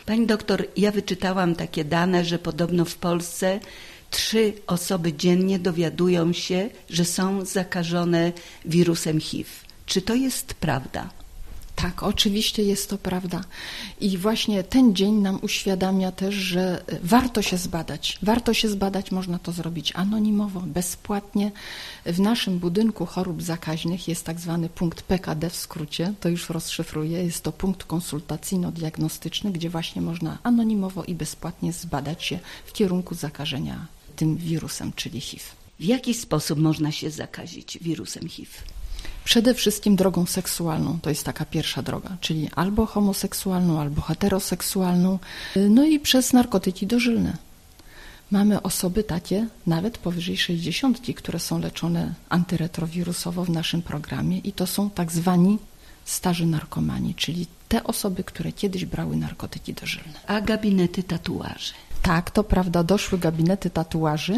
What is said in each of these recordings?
Pani doktor, ja wyczytałam takie dane, że podobno w Polsce 3 osoby dziennie dowiadują się, że są zakażone wirusem HIV. Czy to jest prawda? Tak, oczywiście jest to prawda. I właśnie ten dzień nam uświadamia też, że warto się zbadać. Warto się zbadać, można to zrobić anonimowo, bezpłatnie. W naszym budynku chorób zakaźnych jest tak zwany punkt PKD w skrócie, to już rozszyfruję. Jest to punkt konsultacyjno-diagnostyczny, gdzie właśnie można anonimowo i bezpłatnie zbadać się w kierunku zakażenia tym wirusem, czyli HIV. W jaki sposób można się zakazić wirusem HIV? Przede wszystkim drogą seksualną, to jest taka pierwsza droga, czyli albo homoseksualną, albo heteroseksualną, no i przez narkotyki dożylne. Mamy osoby takie, nawet powyżej 60, które są leczone antyretrowirusowo w naszym programie i to są tak zwani starzy narkomani, czyli te osoby, które kiedyś brały narkotyki dożylne. A gabinety tatuaży? Tak, to prawda, doszły gabinety tatuaży,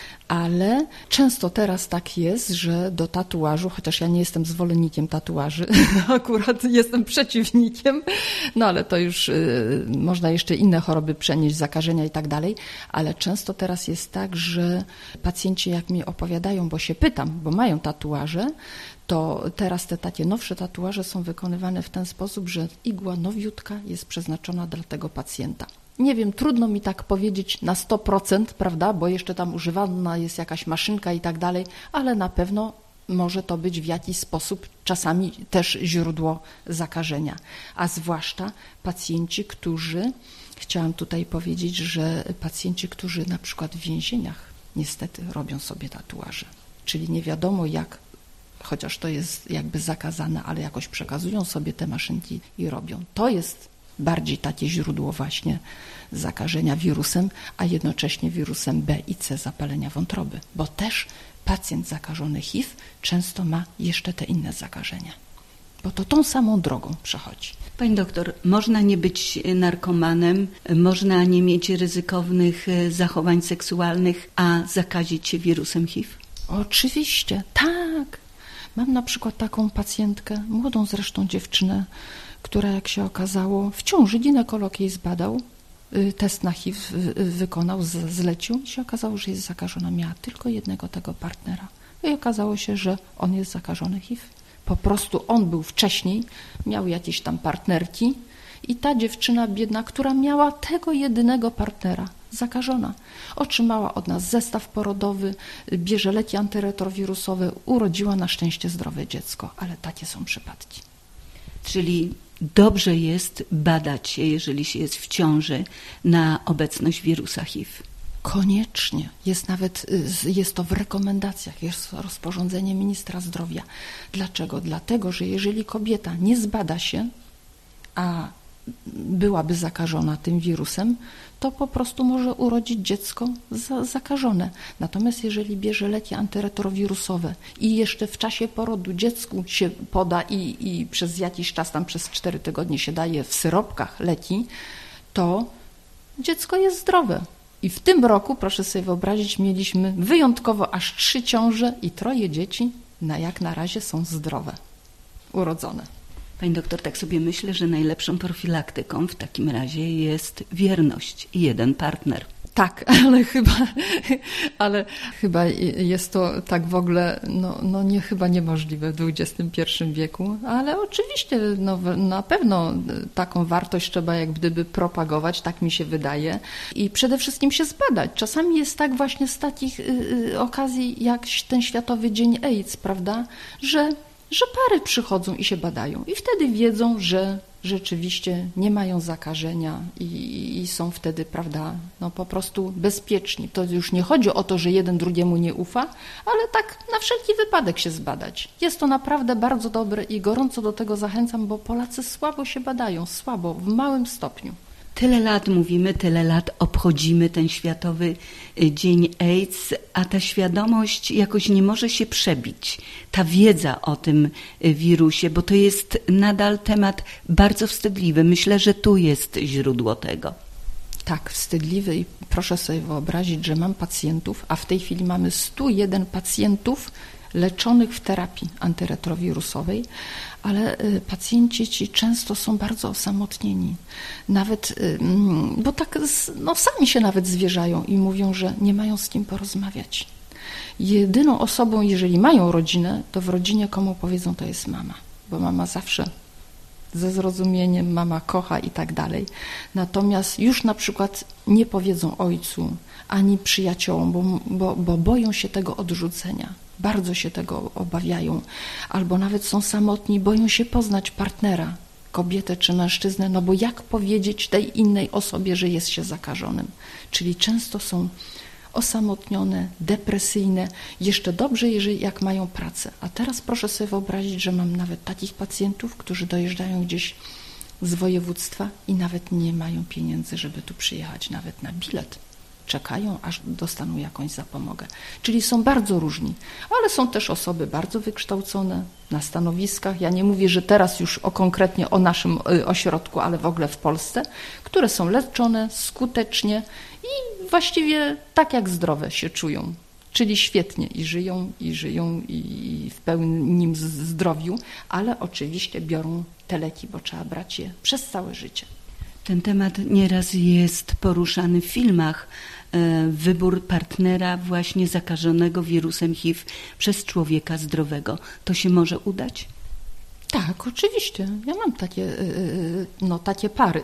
ale często teraz tak jest, że do tatuażu, chociaż ja nie jestem zwolennikiem tatuaży, akurat jestem przeciwnikiem, no ale to już można jeszcze inne choroby przenieść, zakażenia i tak dalej, ale często teraz jest tak, że pacjenci jak mi opowiadają, bo się pytam, bo mają tatuaże, to teraz te takie nowsze tatuaże są wykonywane w ten sposób, że igła nowiutka jest przeznaczona dla tego pacjenta. Nie wiem, trudno mi tak powiedzieć na 100%, prawda, bo jeszcze tam używana jest jakaś maszynka i tak dalej, ale na pewno może to być w jakiś sposób czasami też źródło zakażenia. A zwłaszcza pacjenci, którzy, chciałam tutaj powiedzieć, że pacjenci, którzy na przykład w więzieniach niestety robią sobie tatuaże, czyli nie wiadomo jak, chociaż to jest jakby zakazane, ale jakoś przekazują sobie te maszynki i robią. To jest bardziej takie źródło właśnie zakażenia wirusem, a jednocześnie wirusem B i C zapalenia wątroby, bo też pacjent zakażony HIV często ma jeszcze te inne zakażenia, bo to tą samą drogą przechodzi. Pani doktor, można nie być narkomanem, można nie mieć ryzykownych zachowań seksualnych, a zakazić się wirusem HIV? Oczywiście, tak. Mam na przykład taką pacjentkę, młodą zresztą dziewczynę, która jak się okazało w ciąży, ginekolog jej zbadał, test na HIV wykonał, zlecił i się okazało, że jest zakażona. Miała tylko jednego tego partnera. I okazało się, że on jest zakażony HIV. Po prostu on był wcześniej, miał jakieś tam partnerki i ta dziewczyna biedna, która miała tego jedynego partnera, zakażona. Otrzymała od nas zestaw porodowy, bierze leki antyretrowirusowe, urodziła na szczęście zdrowe dziecko, ale takie są przypadki. Czyli dobrze jest badać się, jeżeli się jest w ciąży, na obecność wirusa HIV. Koniecznie. Jest to w rekomendacjach, jest rozporządzenie ministra zdrowia. Dlaczego? Dlatego, że jeżeli kobieta nie zbada się, a byłaby zakażona tym wirusem, to po prostu może urodzić dziecko zakażone. Natomiast jeżeli bierze leki antyretrowirusowe i jeszcze w czasie porodu dziecku się poda i przez jakiś czas, tam przez 4 tygodnie się daje w syropkach leki, to dziecko jest zdrowe. I w tym roku, proszę sobie wyobrazić, mieliśmy wyjątkowo aż 3 ciąże i 3 dzieci, jak na razie są zdrowe, urodzone. Pani doktor, tak sobie myślę, że najlepszą profilaktyką w takim razie jest wierność i jeden partner. Tak, ale chyba jest to tak w ogóle chyba niemożliwe w XXI wieku, ale oczywiście na pewno taką wartość trzeba jak gdyby propagować, tak mi się wydaje i przede wszystkim się zbadać. Czasami jest tak właśnie z takich okazji jak ten Światowy Dzień AIDS, prawda, że pary przychodzą i się badają i wtedy wiedzą, że rzeczywiście nie mają zakażenia i są wtedy, prawda, po prostu bezpieczni. To już nie chodzi o to, że jeden drugiemu nie ufa, ale tak na wszelki wypadek się zbadać. Jest to naprawdę bardzo dobre i gorąco do tego zachęcam, bo Polacy słabo się badają, słabo, w małym stopniu. Tyle lat mówimy, tyle lat obchodzimy ten Światowy Dzień AIDS, a ta świadomość jakoś nie może się przebić. Ta wiedza o tym wirusie, bo to jest nadal temat bardzo wstydliwy. Myślę, że tu jest źródło tego. Tak, wstydliwy i proszę sobie wyobrazić, że mam pacjentów, a w tej chwili mamy 101 pacjentów leczonych w terapii antyretrowirusowej, ale pacjenci ci często są bardzo osamotnieni. Nawet, bo tak sami się nawet zwierzają i mówią, że nie mają z kim porozmawiać. Jedyną osobą, jeżeli mają rodzinę, to w rodzinie komu powiedzą, to jest mama, bo mama zawsze ze zrozumieniem, mama kocha i tak dalej. Natomiast już na przykład nie powiedzą ojcu ani przyjaciołom, bo boją się tego odrzucenia. Bardzo się tego obawiają. Albo nawet są samotni, boją się poznać partnera, kobietę czy mężczyznę, no bo jak powiedzieć tej innej osobie, że jest się zakażonym. Czyli często są osamotnione, depresyjne. Jeszcze dobrze, jak mają pracę. A teraz proszę sobie wyobrazić, że mam nawet takich pacjentów, którzy dojeżdżają gdzieś z województwa i nawet nie mają pieniędzy, żeby tu przyjechać nawet na bilet. Czekają, aż dostaną jakąś zapomogę. Czyli są bardzo różni, ale są też osoby bardzo wykształcone na stanowiskach. Ja nie mówię, że teraz już konkretnie o naszym ośrodku, ale w ogóle w Polsce, które są leczone skutecznie i właściwie tak jak zdrowe się czują. Czyli świetnie i żyją i w pełnym zdrowiu, ale oczywiście biorą te leki, bo trzeba brać je przez całe życie. Ten temat nieraz jest poruszany w filmach. Wybór partnera właśnie zakażonego wirusem HIV przez człowieka zdrowego. To się może udać? Tak, oczywiście. Ja mam takie pary.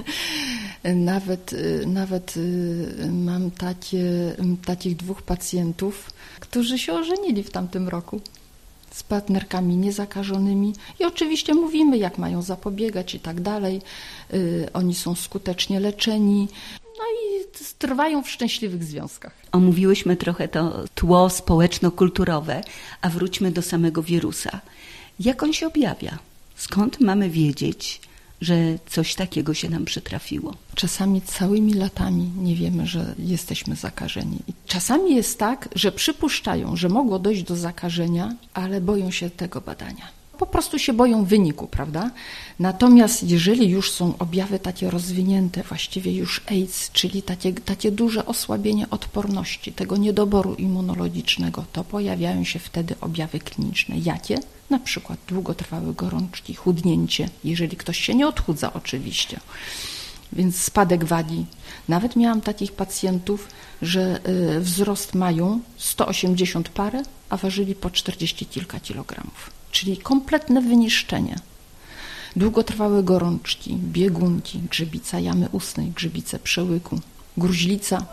Nawet mam takich 2 pacjentów, którzy się ożenili w tamtym roku z partnerkami niezakażonymi i oczywiście mówimy, jak mają zapobiegać i tak dalej. Oni są skutecznie leczeni. No i trwają w szczęśliwych związkach. Omówiłyśmy trochę to tło społeczno-kulturowe, a wróćmy do samego wirusa. Jak on się objawia? Skąd mamy wiedzieć, że coś takiego się nam przytrafiło? Czasami całymi latami nie wiemy, że jesteśmy zakażeni. I czasami jest tak, że przypuszczają, że mogło dojść do zakażenia, ale boją się tego badania. Po prostu się boją wyniku, prawda? Natomiast jeżeli już są objawy takie rozwinięte, właściwie już AIDS, czyli takie duże osłabienie odporności, tego niedoboru immunologicznego, to pojawiają się wtedy objawy kliniczne. Jakie? Na przykład długotrwałe gorączki, chudnięcie, jeżeli ktoś się nie odchudza oczywiście. Więc spadek wagi. Nawet miałam takich pacjentów, że wzrost mają 180 parę, a ważyli po 40 kilka kilogramów. Czyli kompletne wyniszczenie. Długotrwałe gorączki, biegunki, grzybica jamy ustnej, grzybice przełyku, gruźlica,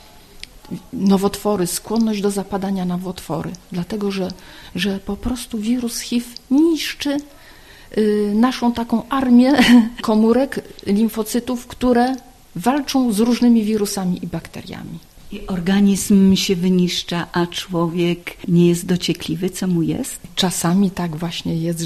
nowotwory, skłonność do zapadania nowotwory, dlatego że po prostu wirus HIV niszczy naszą taką armię komórek, limfocytów, które walczą z różnymi wirusami i bakteriami. I organizm się wyniszcza, a człowiek nie jest dociekliwy, co mu jest? Czasami tak właśnie jest,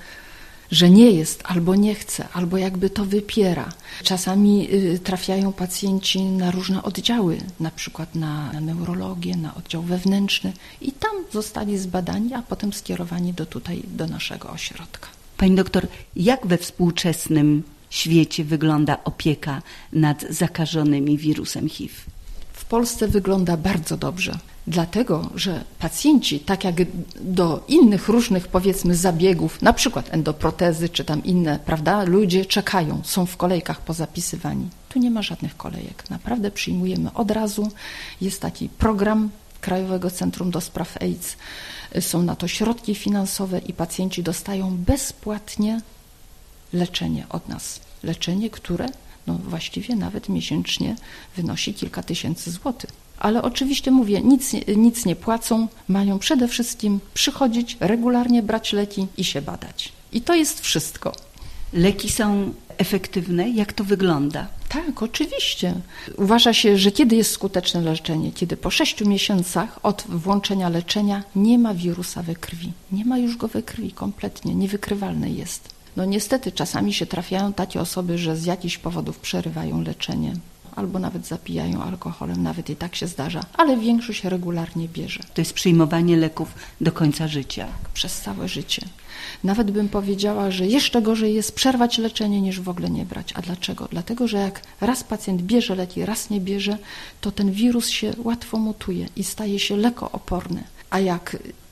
że nie jest, albo nie chce, albo jakby to wypiera. Czasami trafiają pacjenci na różne oddziały, na przykład na neurologię, na oddział wewnętrzny i tam zostali zbadani, a potem skierowani do naszego ośrodka. Pani doktor, jak we współczesnym świecie wygląda opieka nad zakażonymi wirusem HIV? W Polsce wygląda bardzo dobrze, dlatego że pacjenci, tak jak do innych różnych powiedzmy zabiegów, na przykład endoprotezy czy tam inne, prawda, ludzie czekają, są w kolejkach pozapisywani. Tu nie ma żadnych kolejek, naprawdę przyjmujemy od razu. Jest taki program Krajowego Centrum do Spraw AIDS, są na to środki finansowe i pacjenci dostają bezpłatnie leczenie od nas. Leczenie, które właściwie nawet miesięcznie wynosi kilka tysięcy złotych. Ale oczywiście mówię, nic nie płacą, mają przede wszystkim przychodzić, regularnie brać leki i się badać. I to jest wszystko. Leki są efektywne? Jak to wygląda? Tak, oczywiście. Uważa się, że kiedy jest skuteczne leczenie? Kiedy po 6 miesiącach od włączenia leczenia nie ma wirusa we krwi. Nie ma już go we krwi kompletnie, niewykrywalny jest. Niestety czasami się trafiają takie osoby, że z jakichś powodów przerywają leczenie albo nawet zapijają alkoholem, nawet i tak się zdarza, ale większość regularnie bierze. To jest przyjmowanie leków do końca życia. Tak, przez całe życie. Nawet bym powiedziała, że jeszcze gorzej jest przerwać leczenie niż w ogóle nie brać. A dlaczego? Dlatego, że jak raz pacjent bierze leki, raz nie bierze, to ten wirus się łatwo mutuje i staje się lekooporny. A jak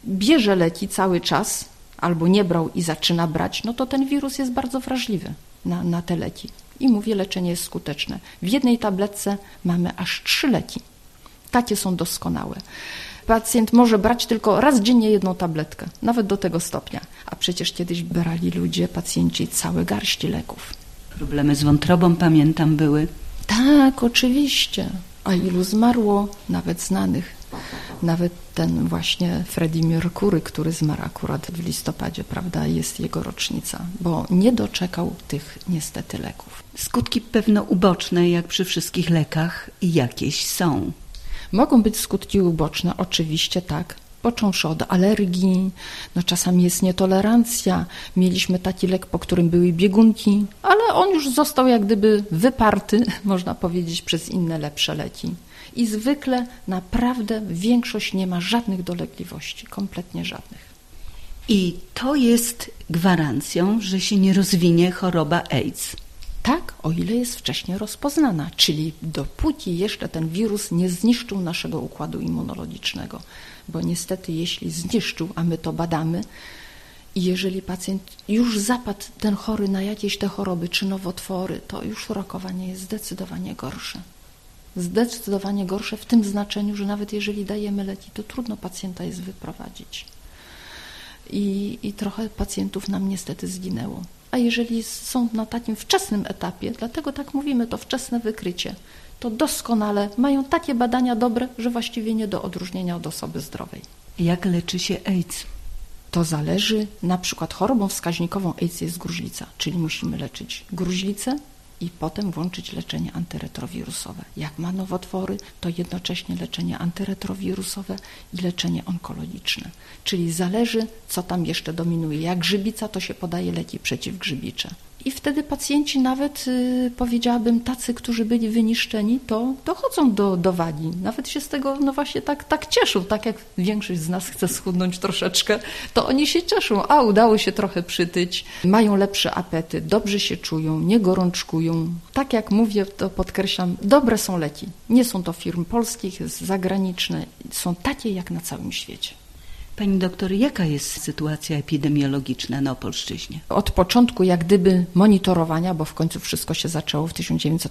bierze leki cały czas, albo nie brał i zaczyna brać, no to ten wirus jest bardzo wrażliwy na te leki. I mówię, leczenie jest skuteczne. W jednej tabletce mamy aż 3 leki. Takie są doskonałe. Pacjent może brać tylko raz dziennie 1 tabletkę, nawet do tego stopnia. A przecież kiedyś brali ludzie, pacjenci, całe garści leków. Problemy z wątrobą, pamiętam, były. Tak, oczywiście. A ilu zmarło, nawet znanych. Nawet ten właśnie Freddie Mercury, który zmarł akurat w listopadzie, prawda, jest jego rocznica, bo nie doczekał tych niestety leków. Skutki pewno uboczne, jak przy wszystkich lekach, i jakieś są. Mogą być skutki uboczne, oczywiście tak, począwszy od alergii, no czasami jest nietolerancja. Mieliśmy taki lek, po którym były biegunki, ale on już został jak gdyby wyparty, można powiedzieć, przez inne lepsze leki. I zwykle naprawdę większość nie ma żadnych dolegliwości, kompletnie żadnych. I to jest gwarancją, że się nie rozwinie choroba AIDS. Tak, o ile jest wcześniej rozpoznana, czyli dopóki jeszcze ten wirus nie zniszczył naszego układu immunologicznego. Bo niestety jeśli zniszczył, a my to badamy, i jeżeli pacjent już zapadł ten chory na jakieś te choroby czy nowotwory, to już rokowanie jest zdecydowanie gorsze. Zdecydowanie gorsze w tym znaczeniu, że nawet jeżeli dajemy leki, to trudno pacjenta jest wyprowadzić. I trochę pacjentów nam niestety zginęło. A jeżeli są na takim wczesnym etapie, dlatego tak mówimy, to wczesne wykrycie, to doskonale mają takie badania dobre, że właściwie nie do odróżnienia od osoby zdrowej. Jak leczy się AIDS? To zależy, na przykład chorobą wskaźnikową AIDS jest gruźlica, czyli musimy leczyć gruźlicę i potem włączyć leczenie antyretrowirusowe. Jak ma nowotwory, to jednocześnie leczenie antyretrowirusowe i leczenie onkologiczne. Czyli zależy, co tam jeszcze dominuje. Jak grzybica, to się podaje leki przeciwgrzybicze. I wtedy pacjenci nawet, powiedziałabym, tacy, którzy byli wyniszczeni, to dochodzą do wagi. Nawet się z tego, no właśnie tak cieszą. Tak jak większość z nas chce schudnąć troszeczkę, to oni się cieszą. A udało się trochę przytyć, mają lepszy apetyt, dobrze się czują, nie gorączkują. Tak jak mówię, to podkreślam, dobre są leki. Nie są to firm polskich, zagraniczne. Są takie jak na całym świecie. Pani doktor, jaka jest sytuacja epidemiologiczna na Opolszczyźnie? Od początku jak gdyby monitorowania, bo w końcu wszystko się zaczęło w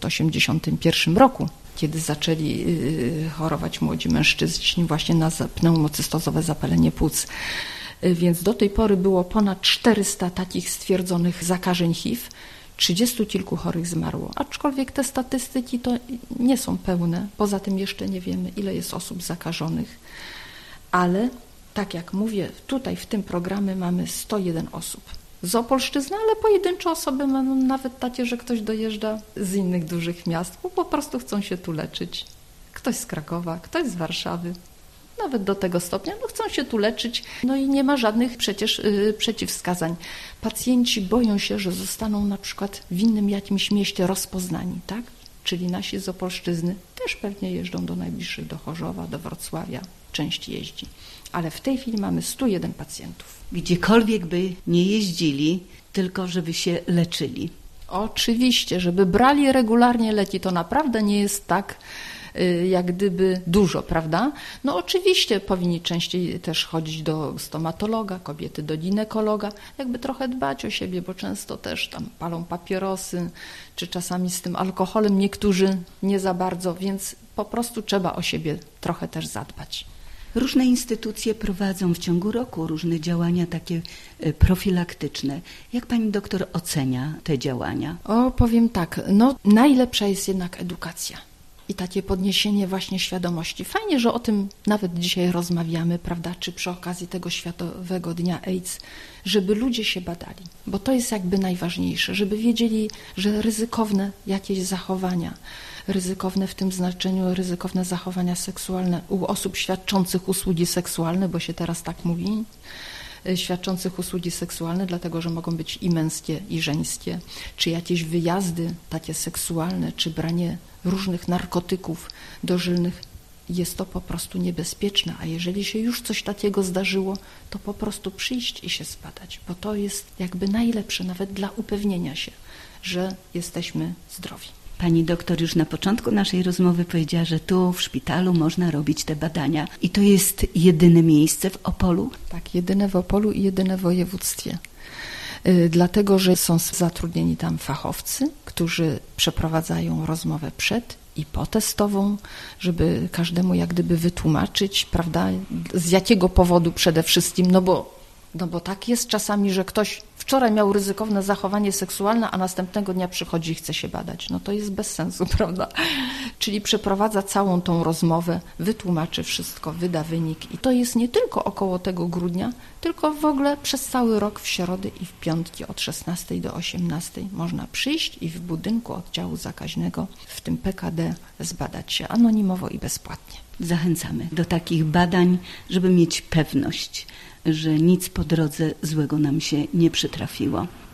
1981 roku, kiedy zaczęli chorować młodzi mężczyźni właśnie na pneumocystozowe zapalenie płuc. Więc do tej pory było ponad 400 takich stwierdzonych zakażeń HIV, 30 kilku chorych zmarło, aczkolwiek te statystyki to nie są pełne. Poza tym jeszcze nie wiemy, ile jest osób zakażonych, ale tak jak mówię, tutaj w tym programie mamy 101 osób z Opolszczyzny, ale pojedyncze osoby mamy nawet takie, że ktoś dojeżdża z innych dużych miast, bo po prostu chcą się tu leczyć. Ktoś z Krakowa, ktoś z Warszawy, nawet do tego stopnia, no chcą się tu leczyć, no i nie ma żadnych przecież przeciwwskazań. Pacjenci boją się, że zostaną na przykład w innym jakimś mieście rozpoznani, tak? Czyli nasi z Opolszczyzny też pewnie jeżdżą do najbliższych, do Chorzowa, do Wrocławia, część jeździ. Ale w tej chwili mamy 101 pacjentów. Gdziekolwiek by nie jeździli, tylko żeby się leczyli. Oczywiście, żeby brali regularnie leki, to naprawdę nie jest tak, jak gdyby dużo, prawda? No oczywiście powinni częściej też chodzić do stomatologa, kobiety do ginekologa, jakby trochę dbać o siebie, bo często też tam palą papierosy, czy czasami z tym alkoholem niektórzy nie za bardzo, więc po prostu trzeba o siebie trochę też zadbać. Różne instytucje prowadzą w ciągu roku różne działania takie profilaktyczne. Jak pani doktor ocenia te działania? Powiem tak, no najlepsza jest jednak edukacja i takie podniesienie właśnie świadomości. Fajnie, że o tym nawet dzisiaj rozmawiamy, prawda, czy przy okazji tego Światowego Dnia AIDS, żeby ludzie się badali, bo to jest jakby najważniejsze, żeby wiedzieli, że ryzykowne jakieś zachowania, ryzykowne w tym znaczeniu, ryzykowne zachowania seksualne u osób świadczących usługi seksualne, bo się teraz tak mówi, świadczących usługi seksualne, dlatego że mogą być i męskie, i żeńskie, czy jakieś wyjazdy takie seksualne, czy branie różnych narkotyków dożylnych, jest to po prostu niebezpieczne, a jeżeli się już coś takiego zdarzyło, to po prostu przyjść i się zbadać, bo to jest jakby najlepsze nawet dla upewnienia się, że jesteśmy zdrowi. Pani doktor już na początku naszej rozmowy powiedziała, że tu w szpitalu można robić te badania. I to jest jedyne miejsce w Opolu? Tak, jedyne w Opolu i jedyne w województwie. Dlatego, że są zatrudnieni tam fachowcy, którzy przeprowadzają rozmowę przed i potestową, żeby każdemu jak gdyby wytłumaczyć, prawda, z jakiego powodu przede wszystkim, no bo tak jest czasami, że ktoś wczoraj miał ryzykowne zachowanie seksualne, a następnego dnia przychodzi i chce się badać. No to jest bez sensu, prawda? Czyli przeprowadza całą tą rozmowę, wytłumaczy wszystko, wyda wynik i to jest nie tylko około tego grudnia, tylko w ogóle przez cały rok w środy i w piątki od 16 do 18 można przyjść i w budynku oddziału zakaźnego w tym PKD zbadać się anonimowo i bezpłatnie. Zachęcamy do takich badań, żeby mieć pewność, że nic po drodze złego nam się nie przytrafiło.